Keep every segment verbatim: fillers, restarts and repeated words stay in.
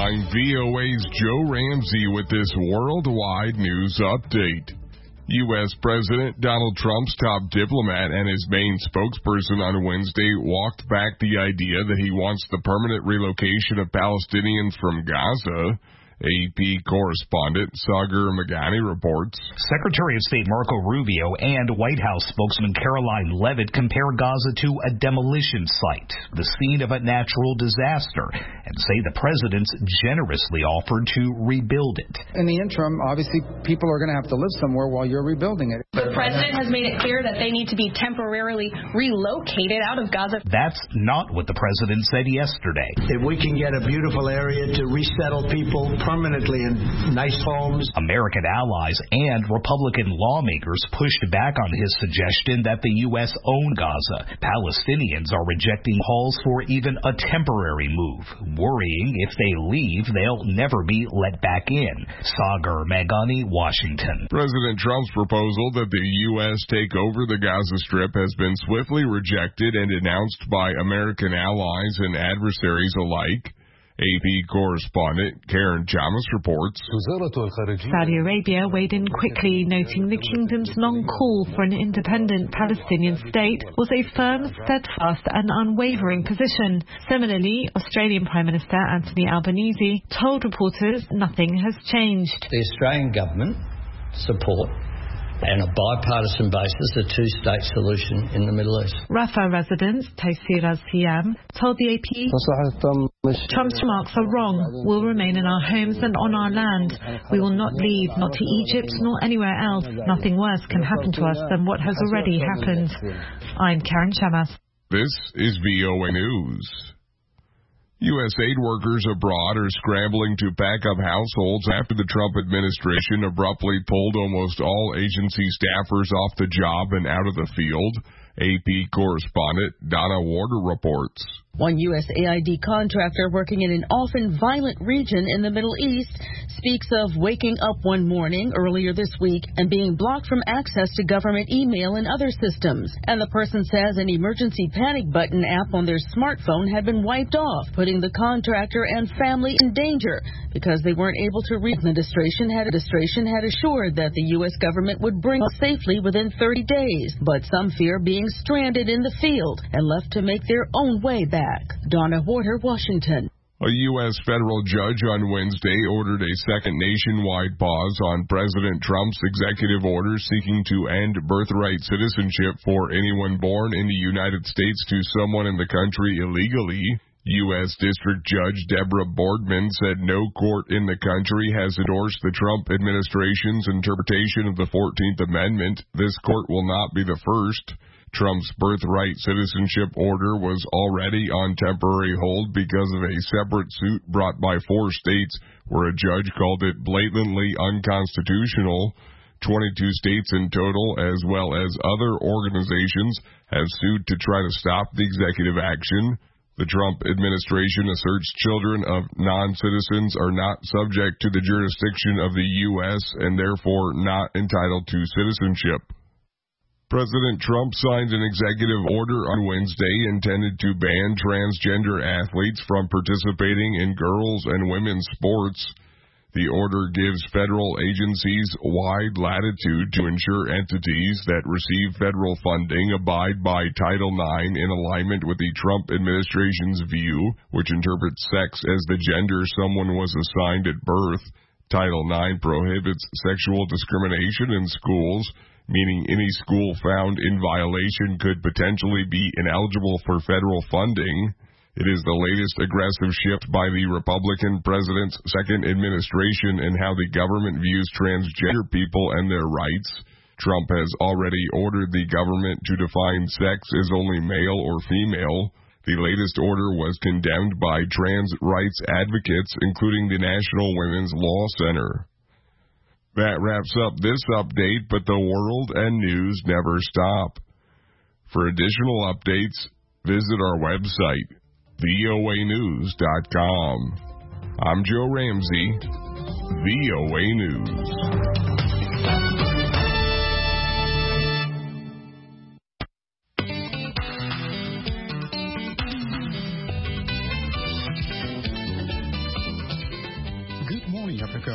I'm V O A's Joe Ramsey with this worldwide news update. U S President Donald Trump's top diplomat and his main spokesperson on Wednesday walked back the idea that he wants the permanent relocation of Palestinians from Gaza. A P correspondent Sagar Meghani reports. Secretary of State Marco Rubio and White House spokesman Caroline Leavitt compare Gaza to a demolition site, the scene of a natural disaster, and say the president's generously offered to rebuild it. In the interim, obviously, people are going to have to live somewhere while you're rebuilding it. The president has made it clear that they need to be temporarily relocated out of Gaza. That's not what the president said yesterday. If we can get a beautiful area to resettle people permanently in nice homes. American allies and Republican lawmakers pushed back on his suggestion that the U S own Gaza. Palestinians are rejecting calls for even a temporary move, worrying if they leave, they'll never be let back in. Sagar Meghani, Washington. President Trump's proposal that the U S take over the Gaza Strip has been swiftly rejected and denounced by American allies and adversaries alike. A P correspondent Karen Chamas reports. Saudi Arabia weighed in quickly, noting the kingdom's long call for an independent Palestinian state was a firm, steadfast and unwavering position. Similarly, Australian Prime Minister Anthony Albanese told reporters nothing has changed. The Australian government support and a bipartisan basis, a two-state solution in the Middle East. Rafah resident Taysir al-Siyam told the A P, Trump's remarks are wrong. We'll remain in our homes and on our land. We will not leave, not to Egypt nor anywhere else. Nothing worse can happen to us than what has already happened. I'm Karen Chamas. This is V O A News. U S aid workers abroad are scrambling to pack up households after the Trump administration abruptly pulled almost all agency staffers off the job and out of the field. A P correspondent Donna Warder reports. One U S A I D contractor working in an often violent region in the Middle East speaks of waking up one morning earlier this week and being blocked from access to government email and other systems. And the person says an emergency panic button app on their smartphone had been wiped off, putting the contractor and family in danger because they weren't able to read. The administration had, administration had assured that the U S government would bring us safely within thirty days, but some fear being stranded in the field and left to make their own way back. Donna Warder, Washington. A U S federal judge on Wednesday ordered a second nationwide pause on President Trump's executive order seeking to end birthright citizenship for anyone born in the United States to someone in the country illegally. U S District Judge Deborah Boardman said no court in the country has endorsed the Trump administration's interpretation of the fourteenth Amendment. This court will not be the first. Trump's birthright citizenship order was already on temporary hold because of a separate suit brought by four states where a judge called it blatantly unconstitutional. twenty-two states in total, as well as other organizations, have sued to try to stop the executive action. The Trump administration asserts children of non-citizens are not subject to the jurisdiction of the U S and therefore not entitled to citizenship. President Trump signed an executive order on Wednesday intended to ban transgender athletes from participating in girls' and women's sports. The order gives federal agencies wide latitude to ensure entities that receive federal funding abide by Title nine in alignment with the Trump administration's view, which interprets sex as the gender someone was assigned at birth. Title nine prohibits sexual discrimination in schools, meaning any school found in violation could potentially be ineligible for federal funding. It is the latest aggressive shift by the Republican president's second administration in how the government views transgender people and their rights. Trump has already ordered the government to define sex as only male or female. The latest order was condemned by trans rights advocates, including the National Women's Law Center. That wraps up this update, but the world and news never stop. For additional updates, visit our website, V O A news dot com. I'm Joe Ramsey, V O A News.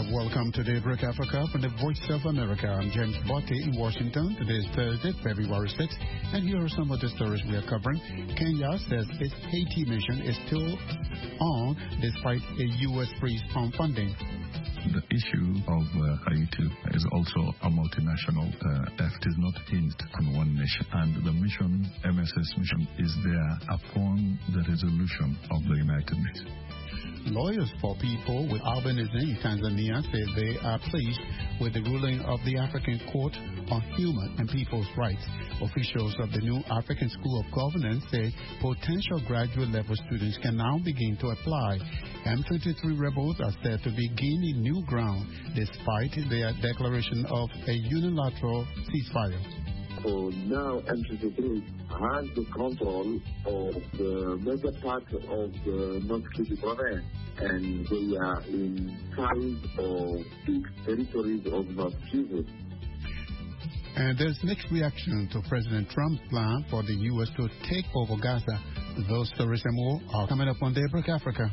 Welcome to Daybreak Africa from the Voice of America. I'm James Botte in Washington. Today is Thursday, February sixth, and here are some of the stories we are covering. Kenya says its Haiti mission is still on despite a U S freeze on funding. The issue of uh, Haiti is also a multinational uh, effort. It is not hinged on one nation. And the mission, M S S mission, is there upon the resolution of the United Nations. Lawyers for people with albinism in Tanzania say they are pleased with the ruling of the African Court on Human and People's Rights. Officials of the new African School of Governance say potential graduate level students can now begin to apply. M twenty-three rebels are said to be gaining new ground despite their declaration of a unilateral ceasefire. So now M twenty-three has the control of the major part of the North Kivu province, and they are in five of the territories of North Kivu. And there's mixed reaction to President Trump's plan for the U S to take over Gaza. Those stories and more are coming up on Daybreak Africa.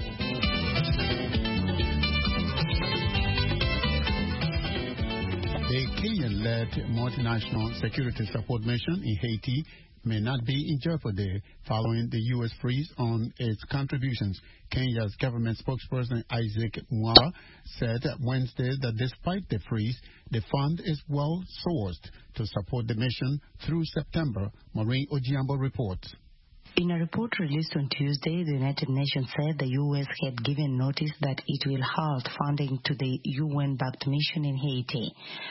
A Kenyan-led multinational security support mission in Haiti may not be in jeopardy following the U S freeze on its contributions. Kenya's government spokesperson Isaac Mwala said Wednesday that despite the freeze, the fund is well sourced to support the mission through September. Maureen Ojiambo reports. In a report released on Tuesday, the United Nations said the U S had given notice that it will halt funding to the U N-backed mission in Haiti.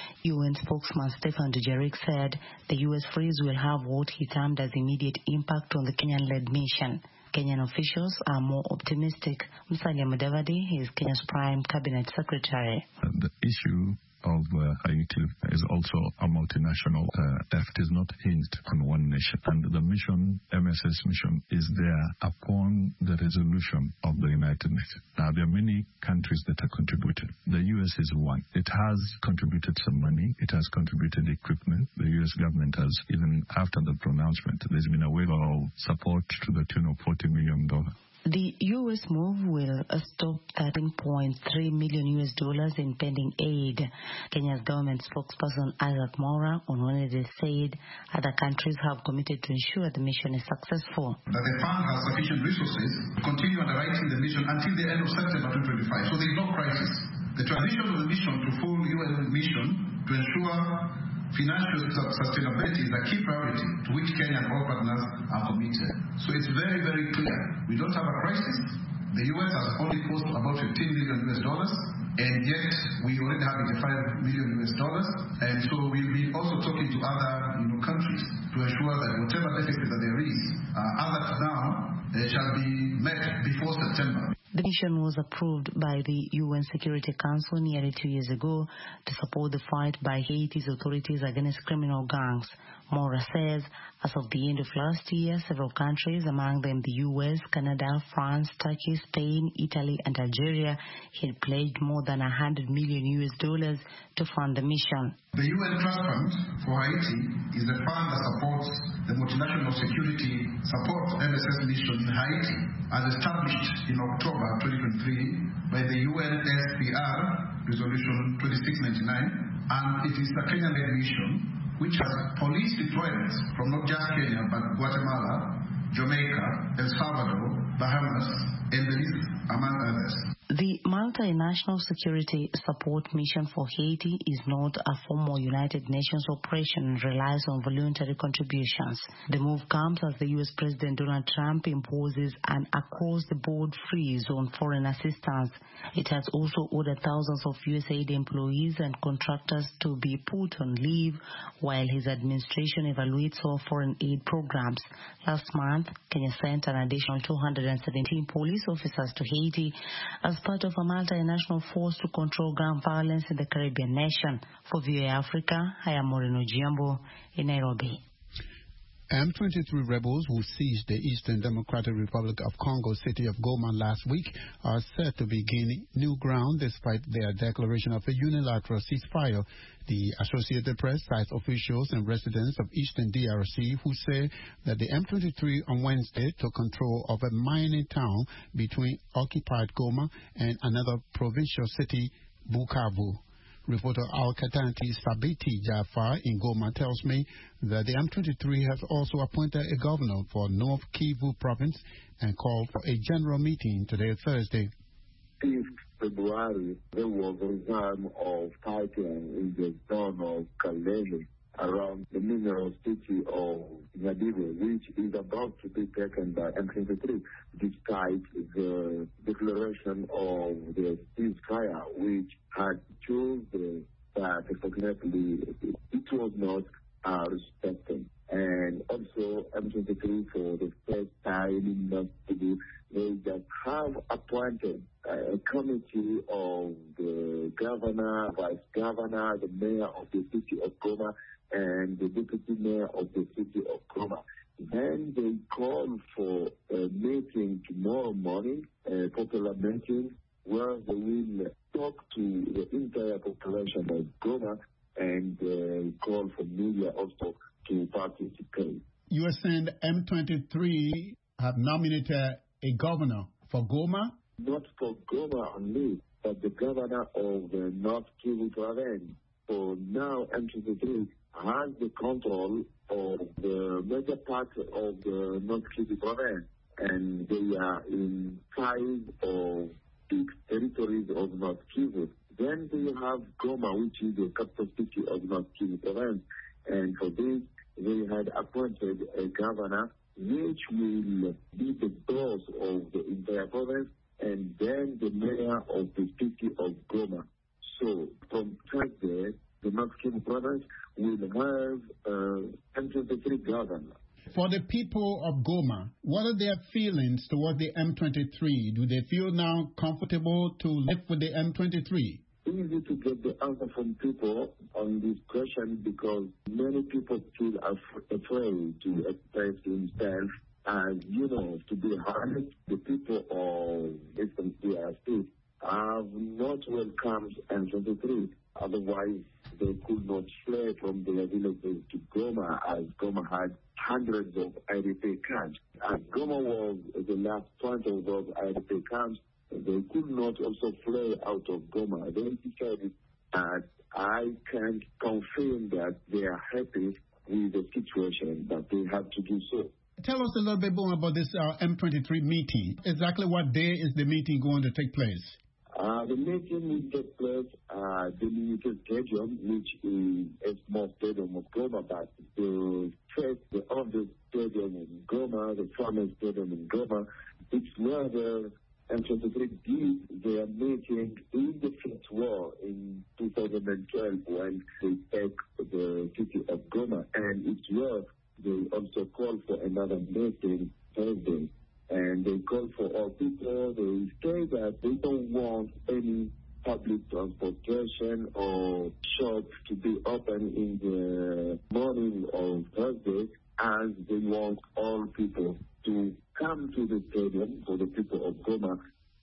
U N spokesman Stefan Dujarric said the U S freeze will have what he termed as immediate impact on the Kenyan-led mission. Kenyan officials are more optimistic. Musalia Mudavadi is Kenya's prime cabinet secretary. The issue of uh, Haiti is also a multinational uh, effort. It is not hinged on one nation. And the mission, M S S mission, is there upon the resolution of the United Nations. Now, there are many countries that are contributing. The U S is one. It has contributed some money. It has contributed equipment. The U S government has, even after the pronouncement, there's been a waiver of support to the tune of forty million dollars. The U S move will stop thirteen point three million U S dollars in pending aid. Kenya's government spokesperson Isaac Mwala on Wednesday said other countries have committed to ensure the mission is successful. That the fund has sufficient resources to continue underwriting the mission until the end of September twenty twenty-five. So there is no crisis. The transition of the mission to full U N mission to ensure financial sustainability is a key priority to which Kenya and all partners are committed. So it's very, very clear. We don't have a crisis. The U S has only cost about fifteen million U S dollars, and yet we already have eighty-five million U S dollars. And so we'll be also talking to other you know, countries to ensure that whatever deficit that there is, uh, as of now, uh, shall be met before September. The mission was approved by the U N Security Council nearly two years ago to support the fight by Haiti's authorities against criminal gangs. Mora says, as of the end of last year, several countries, among them the U S, Canada, France, Turkey, Spain, Italy, and Algeria, had pledged more than one hundred million U S dollars to fund the mission. The U N Trust Fund for Haiti is the fund that supports the multinational security support M S S mission in Haiti, as established in October twenty twenty-three by the U N S P R Resolution twenty-six ninety-nine, and it is a Kenyan-led mission which has police deployments from not just Kenya but Guatemala, Jamaica, El Salvador, Bahamas, and Belize, among others. The multinational security support mission for Haiti is not a formal United Nations operation and relies on voluntary contributions. The move comes as the U S President Donald Trump imposes an across-the-board freeze on foreign assistance. It has also ordered thousands of U S A I D employees and contractors to be put on leave while his administration evaluates all foreign aid programs. Last month, Kenya sent an additional two hundred seventeen police officers to Haiti as part of a multinational force to control gun violence in the Caribbean nation. For V O A Africa, I am Maureen Ojiambo in Nairobi. M twenty-three rebels who seized the Eastern Democratic Republic of Congo city of Goma last week are said to be gaining new ground despite their declaration of a unilateral ceasefire. The Associated Press cites officials and residents of Eastern D R C who say that the M twenty-three on Wednesday took control of a mining town between occupied Goma and another provincial city Bukavu. Reporter Al-Katanti Sabiti Jafar in Goma tells me that the M twenty-three has also appointed a governor for North Kivu province and called for a general meeting today, Thursday. fifth February, there was a time of fighting in the town of Kalele around the mineral city of Nyabibwe, which is about to be taken by M twenty-three, despite the declaration of the ceasefire, which had chosen that, unfortunately, it was not uh, respected. And also, M twenty-three, for the first time in North Kivu, they just have appointed a committee of the governor, vice governor, the mayor of the city of Goma, and the deputy mayor of the city of Goma. Then they call for a meeting tomorrow morning, a popular meeting, where they will talk to the entire population of Goma and uh, call for media also to participate. You are saying the M twenty-three have nominated a governor for Goma? Not for Goma only, but the governor of the North Kivu province. So now M twenty-three has the control of the major part of the North Kivu province, and they are in five of the territories of North Kivu. Then they have Goma, which is the capital city of North Kivu province, and for this they had appointed a governor which will be the boss of the entire province, and then the mayor of the city of Goma. So from Thursday, the North Kivu province will have uh, M twenty-three governor. For the people of Goma, what are their feelings toward the M twenty-three? Do they feel now comfortable to live with the M twenty-three? Easy to get the answer from people on this question because many people feel af- afraid to express themselves. As you know, to be honest, the people of Eastern D R C have not welcomed M twenty-three. Otherwise, they could not flee from their villages to Goma, as Goma had hundreds of I D P camps. As Goma was the last point of those I D P camps, they could not also flee out of Goma. They decided that I can confirm that they are happy with the situation, but they have to do so. Tell us a little bit more about this uh, M twenty-three meeting. Exactly what day is the meeting going to take place? Uh, the meeting will take place at the Military Stadium, which is a small stadium of Goma, but the first, the oldest stadium in Goma, the famous stadium in Goma, it's where the M twenty-three did their meeting in the Fifth War in two thousand twelve when they take the city of Goma, and it's where they also call for another meeting Thursday. And they call for all people. They say that they don't want any public transportation or shops to be open in the morning of Thursday, as they want all people to come to the stadium for the people of Goma.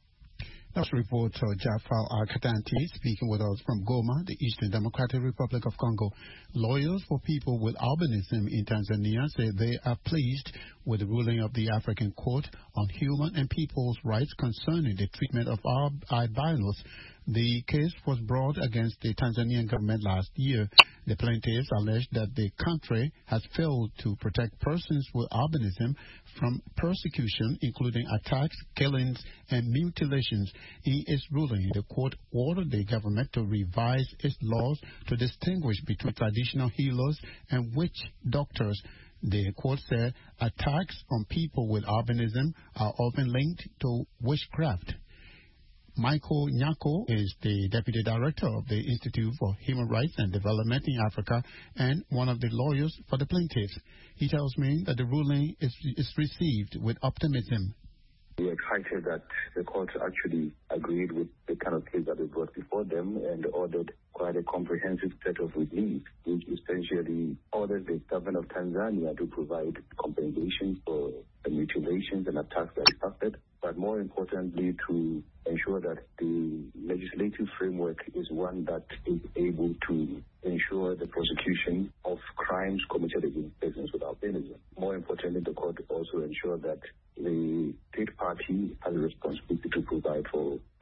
That's reporter Jafar Al-Katanti speaking with us from Goma, the Eastern Democratic Republic of Congo. Lawyers for people with albinism in Tanzania say they are pleased with the ruling of the African Court on Human and People's Rights concerning the treatment of albinos. The case was brought against the Tanzanian government last year. The plaintiffs allege that the country has failed to protect persons with albinism from persecution, including attacks, killings, and mutilations. In its ruling, the court ordered the government to revise its laws to distinguish between traditional healers and witch doctors. The court said attacks on people with albinism are often linked to witchcraft. Michael Nyako is the Deputy Director of the Institute for Human Rights and Development in Africa and one of the lawyers for the plaintiffs. He tells me that the ruling is, is received with optimism. We're excited that the court actually agreed with the kind of case that they brought before them and ordered quite a comprehensive set of relief, which essentially orders the government of Tanzania to provide compensation for the mutilations and attacks that suffered, but more importantly to ensure that the legislative framework is one that is able to ensure the prosecution of crimes committed against persons with albinism. More importantly, the court also ensured that the state party has a responsibility to provide for the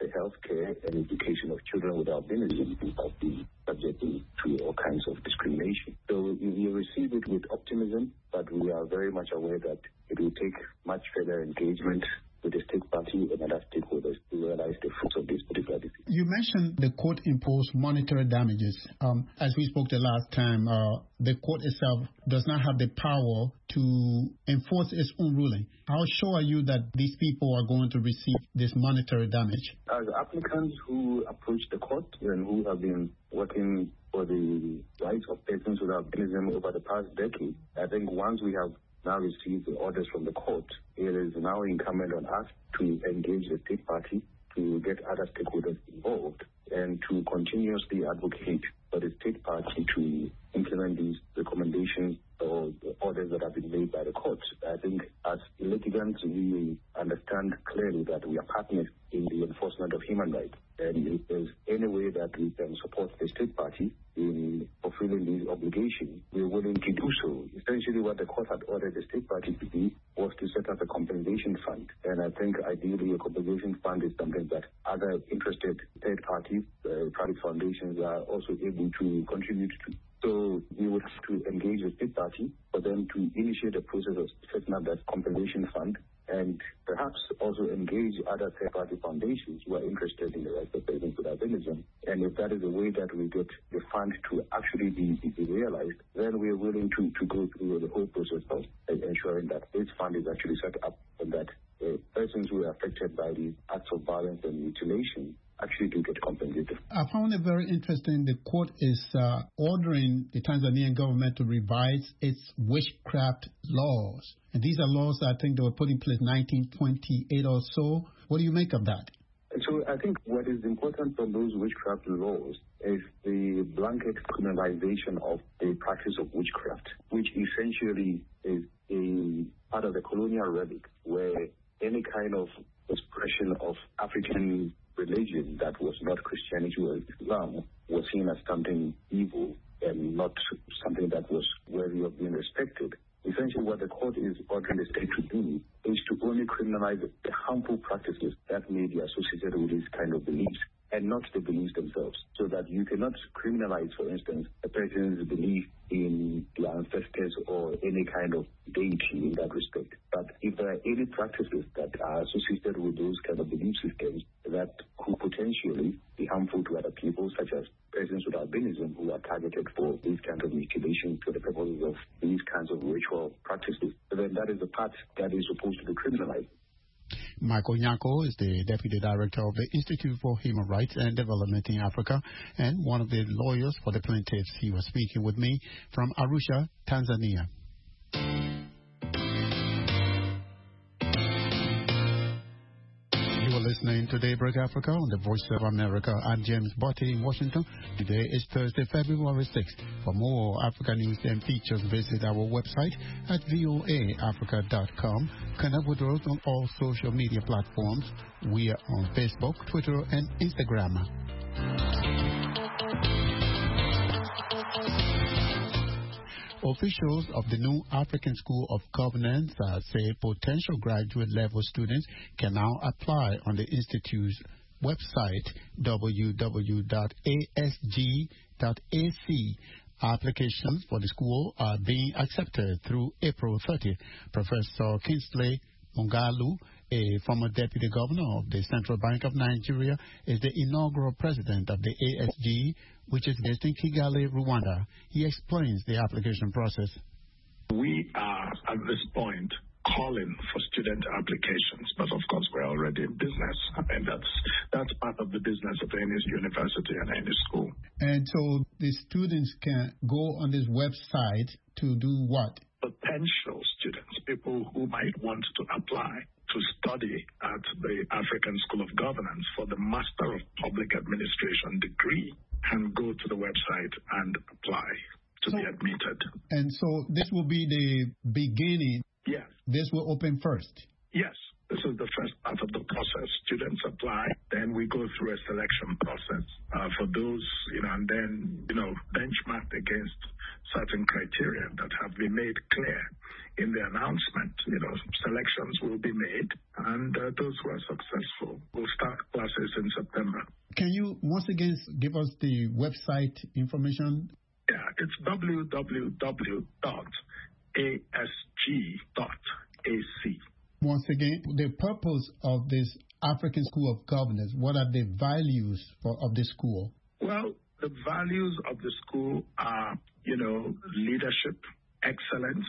health care and education of children with albinism who have been subjected to all kinds of discrimination. So we receive it with optimism, but we are very much aware that it will take much further engagement with the state party and other stakeholders to realize the fruits of this particular decision. You mentioned the court-imposed monetary damages. Um, as we spoke the last time, uh, the court itself does not have the power to enforce its own ruling. How sure are you that these people are going to receive this monetary damage? As applicants who approach the court and who have been working for the rights of persons with albinism over the past decade, I think once we have now received the orders from the court, it is now incumbent on us to engage the state party, to get other stakeholders involved, and to continuously advocate for the state party to implement these recommendations or the orders that have been made by the court. I think as litigants, we understand clearly that we are partners in the enforcement of human rights. And if there's any way that we can support the state party in fulfilling these obligations, we're willing to do so. Essentially, what the court had ordered the state party to do was to set up a compensation fund. And I think ideally a compensation fund is something that other interested third parties, uh, private foundations are also able to contribute to. So we would have to engage the state party for them to initiate a process of setting up that compensation fund, and perhaps also engage other third-party foundations who are interested in the rights of persons with albinism. And if that is a way that we get the fund to actually be, be realized, then we are willing to, to go through the whole process of ensuring that this fund is actually set up and that uh, persons who are affected by the acts of violence and mutilation actually do get compensated. I found it very interesting. The court is uh, ordering the Tanzanian government to revise its witchcraft laws. And these are laws that I think they were put in place in nineteen twenty-eight or so. What do you make of that? And so I think what is important from those witchcraft laws is the blanket criminalization of the practice of witchcraft, which essentially is a part of the colonial relic where any kind of expression of African religion that was not Christianity or Islam was seen as something evil and not something that was worthy of being respected. Essentially, what the court is ordering the state to do is to only criminalize the harmful practices that may be associated with these kind of beliefs and not the beliefs themselves. So that you cannot criminalize, for instance, a person's belief in their ancestors or any kind of deity in that respect. But if there are any practices that are associated with those kind of belief systems that could potentially be harmful to other people, such as persons with albinism who are targeted for these kinds of mutilation for the purposes of these kinds of ritual practices, then that is the part that is supposed to be criminalized. Michael Nyako is the Deputy Director of the Institute for Human Rights and Development in Africa and one of the lawyers for the plaintiffs. He was speaking with me from Arusha, Tanzania. You are listening to Daybreak Africa on the Voice of America. I'm James Botti in Washington. Today is Thursday, February sixth. For more Africa news and features, visit our website at voa africa dot com. Connect with us on all social media platforms. We are on Facebook, Twitter, and Instagram. Officials of the new African School of Governance uh, say potential graduate level students can now apply on the Institute's website, w w w dot a s g dot a c. Applications for the school are being accepted through April thirtieth. Professor Kingsley Mongalu, a former deputy governor of the Central Bank of Nigeria, is the inaugural president of the A S G, which is based in Kigali, Rwanda. He explains the application process. We are, at this point, calling for student applications, but of course we're already in business. I mean, that's, that's part of the business of any university and any school. And so the students can go on this website to do what? Potential students, people who might want to apply to study at the African School of Governance for the Master of Public Administration degree, can go to the website and apply to so, be admitted. And so this will be the beginning. Yes. This will open first. Yes. This is the first part of the process. Students apply, then we go through a selection process uh, for those, you know, and then, you know, benchmarked against certain criteria that have been made clear in the announcement. You know, selections will be made, And uh, those who are successful will start classes in September. Can you once again give us the website information? Yeah, it's w w w dot a s g dot a c. Once again, the purpose of this African School of Governance, what are the values for, of the school? Well, the values of the school are, you know, leadership, excellence,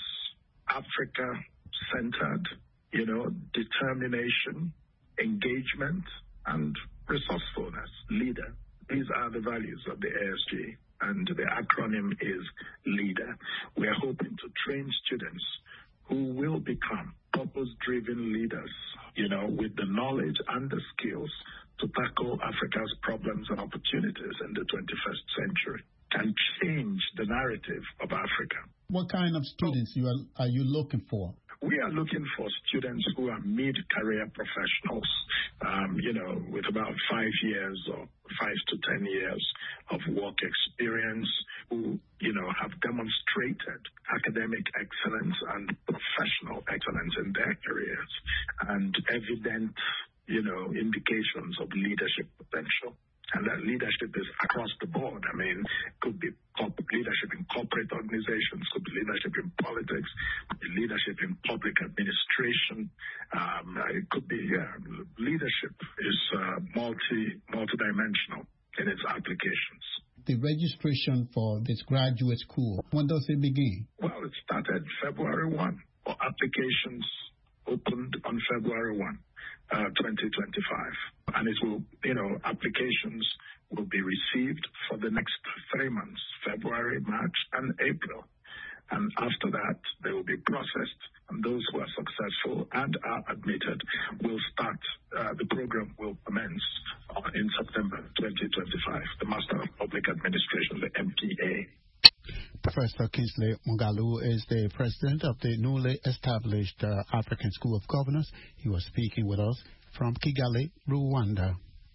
Africa-centered, you know, determination, engagement, and resourcefulness, leader. These are the values of the A S G, and the acronym is LEADER. We are hoping to train students who will become purpose-driven leaders, you know, with the knowledge and the skills to tackle Africa's problems and opportunities in the twenty-first century and change the narrative of Africa. What kind of students you are, are you looking for? We are looking for students who are mid-career professionals, um, you know, with about five years or five to ten years of work experience, who, you know, have demonstrated academic excellence and professional excellence in their careers and evident, you know, indications of leadership potential. And that leadership is across the board. I mean, it could be leadership in corporate organizations, could be leadership in politics, could be leadership in public administration. Um, it could be, yeah, leadership is uh, multi, multidimensional in its applications. The registration for this graduate school, when does it begin? Well, it started February first. Or applications opened on February first. Uh, twenty twenty-five. And it will, you know, applications will be received for the next three months, February, March, and April. And after that, they will be processed, and those who are successful and are admitted will start, uh, the program will commence in September twenty twenty-five, the Master of Public Administration, the M P A. Professor Kingsley Moghalu is the president of the newly established uh, African School of Governance. He was speaking with us from Kigali, Rwanda.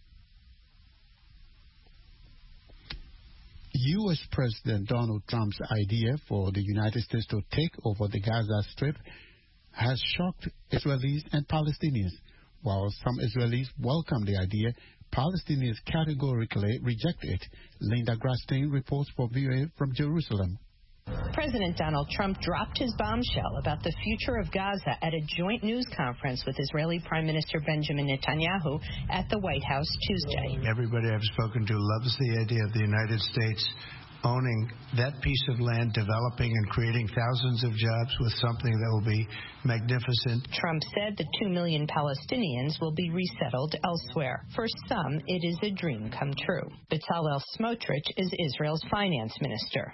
U S President Donald Trump's idea for the United States to take over the Gaza Strip has shocked Israelis and Palestinians. While some Israelis welcome the idea, Palestinians categorically reject it. Linda Grasstein reports for V O A from Jerusalem. President Donald Trump dropped his bombshell about the future of Gaza at a joint news conference with Israeli Prime Minister Benjamin Netanyahu at the White House Tuesday. Everybody I've spoken to loves the idea of the United States owning that piece of land, developing and creating thousands of jobs with something that will be magnificent. Trump said the two million Palestinians will be resettled elsewhere. For some, it is a dream come true. Bezalel Smotrich is Israel's finance minister.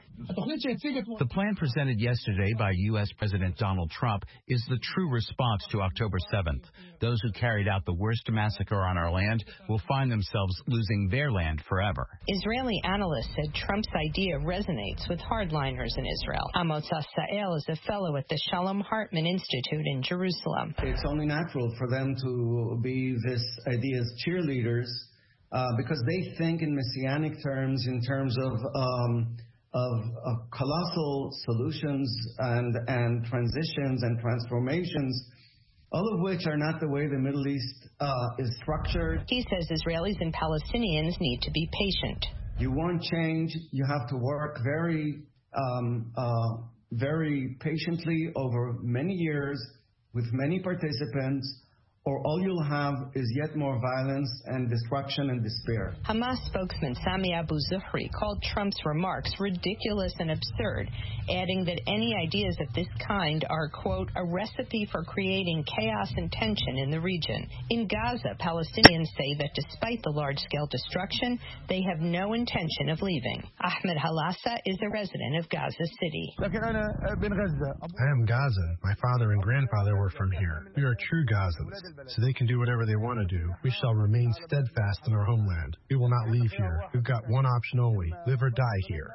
The plan presented yesterday by U S President Donald Trump is the true response to October seventh. Those who carried out the worst massacre on our land will find themselves losing their land forever. Israeli analysts said Trump's idea resonates with hardliners in Israel. Amos Asael is a fellow at the Shalom Hartman Institute in Jerusalem. It's only natural for them to be this idea's cheerleaders uh, because they think in messianic terms, in terms of um, of, of colossal solutions and and transitions and transformations, all of which are not the way the Middle East uh, is structured. He says Israelis and Palestinians need to be patient. You want change, you have to work very, um, uh, very patiently over many years with many participants, or all you'll have is yet more violence and destruction and despair. Hamas spokesman Sami Abu Zuhri called Trump's remarks ridiculous and absurd, adding that any ideas of this kind are, quote, a recipe for creating chaos and tension in the region. In Gaza, Palestinians say that despite the large-scale destruction, they have no intention of leaving. Ahmed Halassa is a resident of Gaza City. I am Gazan. My father and grandfather were from here. We are true Gazans. So they can do whatever they want to do. We shall remain steadfast in our homeland. We will not leave here. We've got one option only, live or die here.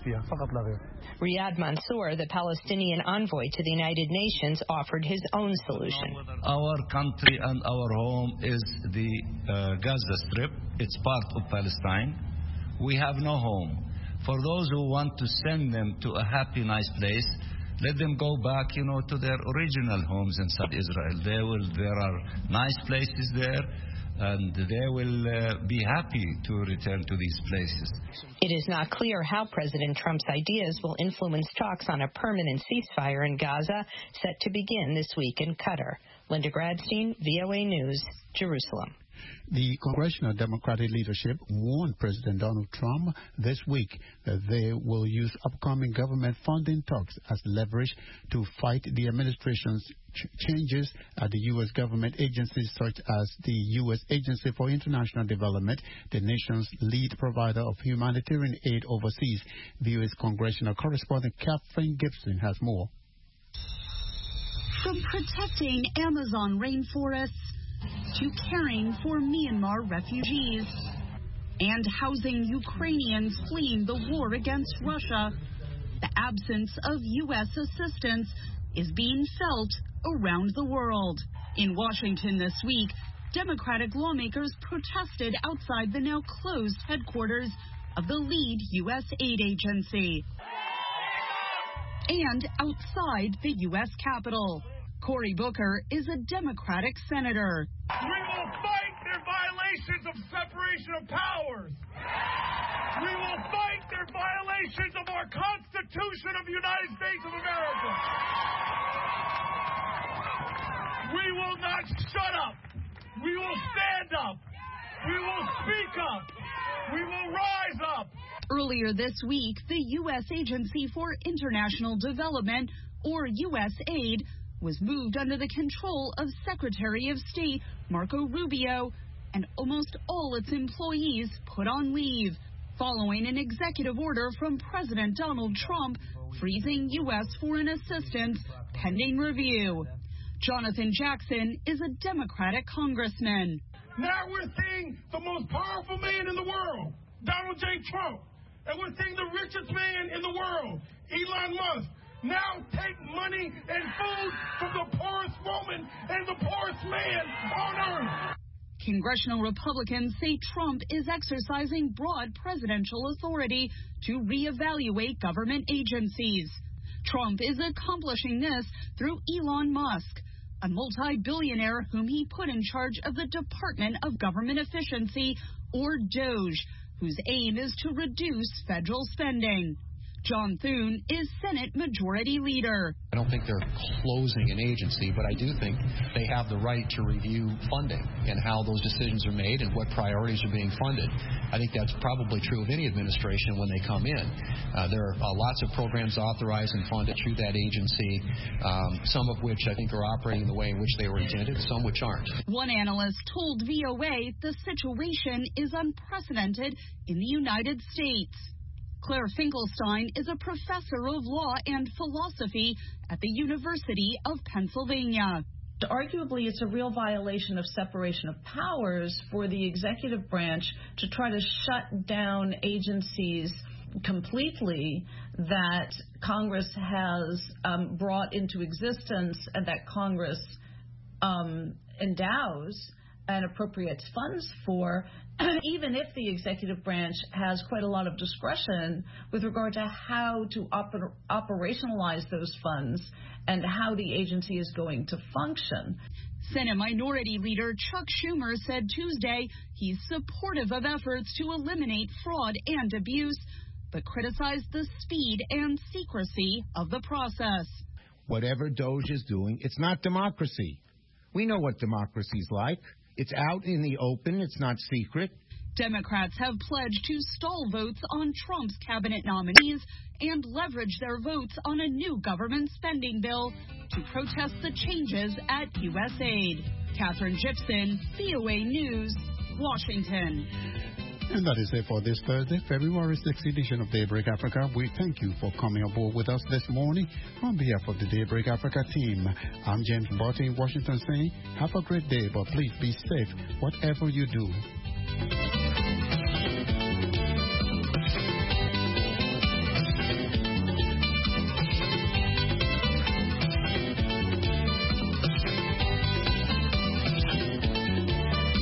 Riyad Mansour, the Palestinian envoy to the United Nations, offered his own solution. Our country and our home is the uh, Gaza Strip. It's part of Palestine. We have no home. For those who want to send them to a happy, nice place, let them go back, you know, to their original homes in South Israel. They will, there are nice places there, and they will uh, be happy to return to these places. It is not clear how President Trump's ideas will influence talks on a permanent ceasefire in Gaza, set to begin this week in Qatar. Linda Gradstein, V O A News, Jerusalem. The congressional Democratic leadership warned President Donald Trump this week that they will use upcoming government funding talks as leverage to fight the administration's ch- changes at the U S government agencies such as the U S Agency for International Development, the nation's lead provider of humanitarian aid overseas. V O A's congressional correspondent Catherine Gibson has more. From protecting Amazon rainforests to caring for Myanmar refugees and housing Ukrainians fleeing the war against Russia, the absence of U S assistance is being felt around the world. In Washington this week, Democratic lawmakers protested outside the now closed headquarters of the lead U S aid agency and outside the U S Capitol. Cory Booker is a Democratic senator. We will fight their violations of separation of powers. We will fight their violations of our Constitution of the United States of America. We will not shut up. We will stand up. We will speak up. We will rise up. Earlier this week, the U S Agency for International Development, or U S A I D, was moved under the control of Secretary of State Marco Rubio, and almost all its employees put on leave, following an executive order from President Donald Trump freezing U S foreign assistance pending review. Jonathan Jackson is a Democratic congressman. Now we're seeing the most powerful man in the world, Donald J. Trump, and we're seeing the richest man in the world, Elon Musk, now take money and food from the poorest woman and the poorest man on earth. Congressional Republicans say Trump is exercising broad presidential authority to reevaluate government agencies. Trump is accomplishing this through Elon Musk, a multi-billionaire whom he put in charge of the Department of Government Efficiency, or DOGE, whose aim is to reduce federal spending. John Thune is Senate Majority Leader. I don't think they're closing an agency, but I do think they have the right to review funding and how those decisions are made and what priorities are being funded. I think that's probably true of any administration when they come in. Uh, there are uh, lots of programs authorized and funded through that agency, um, some of which I think are operating the way in which they were intended, some which aren't. One analyst told V O A the situation is unprecedented in the United States. Claire Finkelstein is a professor of law and philosophy at the University of Pennsylvania. Arguably, it's a real violation of separation of powers for the executive branch to try to shut down agencies completely that Congress has um, brought into existence and that Congress um, endows and appropriates funds for, even if the executive branch has quite a lot of discretion with regard to how to oper- operationalize those funds and how the agency is going to function. Senate Minority Leader Chuck Schumer said Tuesday he's supportive of efforts to eliminate fraud and abuse, but criticized the speed and secrecy of the process. Whatever DOGE is doing, it's not democracy. We know what democracy's like. It's out in the open. It's not secret. Democrats have pledged to stall votes on Trump's cabinet nominees and leverage their votes on a new government spending bill to protest the changes at U S A I D. Catherine Gibson, V O A News, Washington. And that is it for this Thursday, February sixth edition of Daybreak Africa. We thank you for coming aboard with us this morning. On behalf of the Daybreak Africa team, I'm James Barton in Washington saying, have a great day, but please be safe whatever you do.